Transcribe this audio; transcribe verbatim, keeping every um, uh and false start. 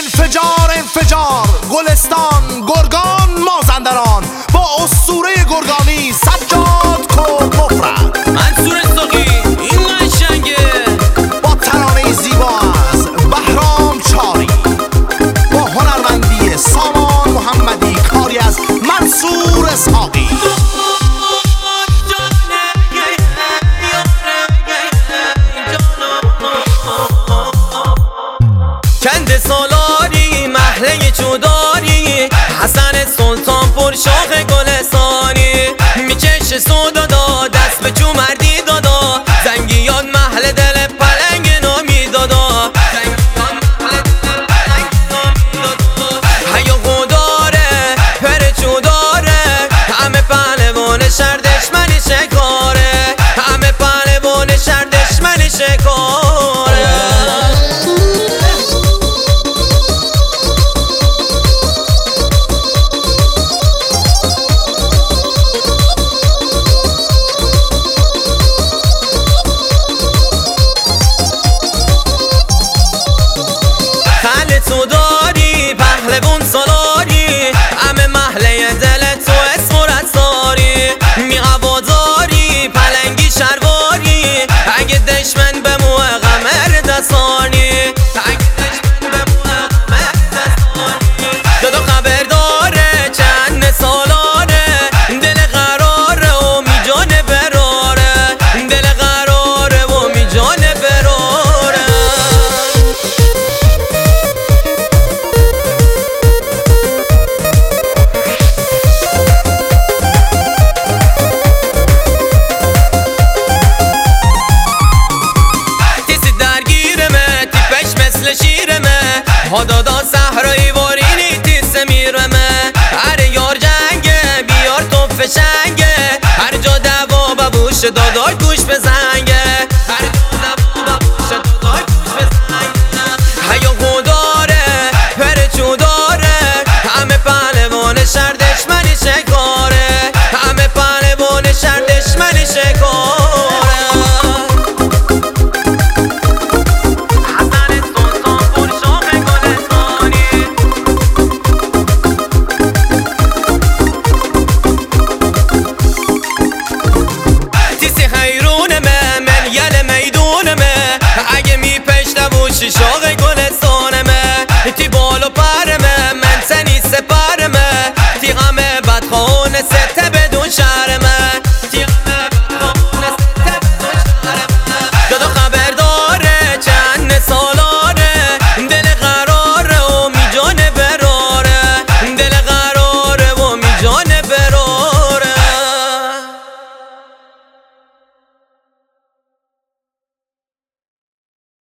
انفجار انفجار گلستان گرگان مازندران با اسطوره گرگانی سجاد کرد مفرد منصور ساقی این قشنگه با ترانه زیبا از بهرام چاری با هنرمندی سامان محمدی کاری از منصور ساقی کند سالاری محله چوداری حسن سلطان پر شاخ گلستانی میکشه سودا دا دست به چو مردی دادا زنگیان محله دل پلنگ نامی دادا حیا گوداره پر چوداره همه پهلوان شهر دشمنی شکاره همه پهلوان شهر دشمنی شکاره تو داری پهلوان سالاری همه محله دل تو اسم و رساری می هواداری پلنگی شرواری اگه دشمن به مو غمر دستانی اگه دشمن به مو غمر دستانی دادا خبر داره چند سالاره دل قراره و می جان براره دل قراره و می جان براره شیرمه ها دادا صحرایی وارینی تیس میرمه هر یار جنگه بیار تو فشنگه هر جا دوا ببوش دادا گوش بزنگه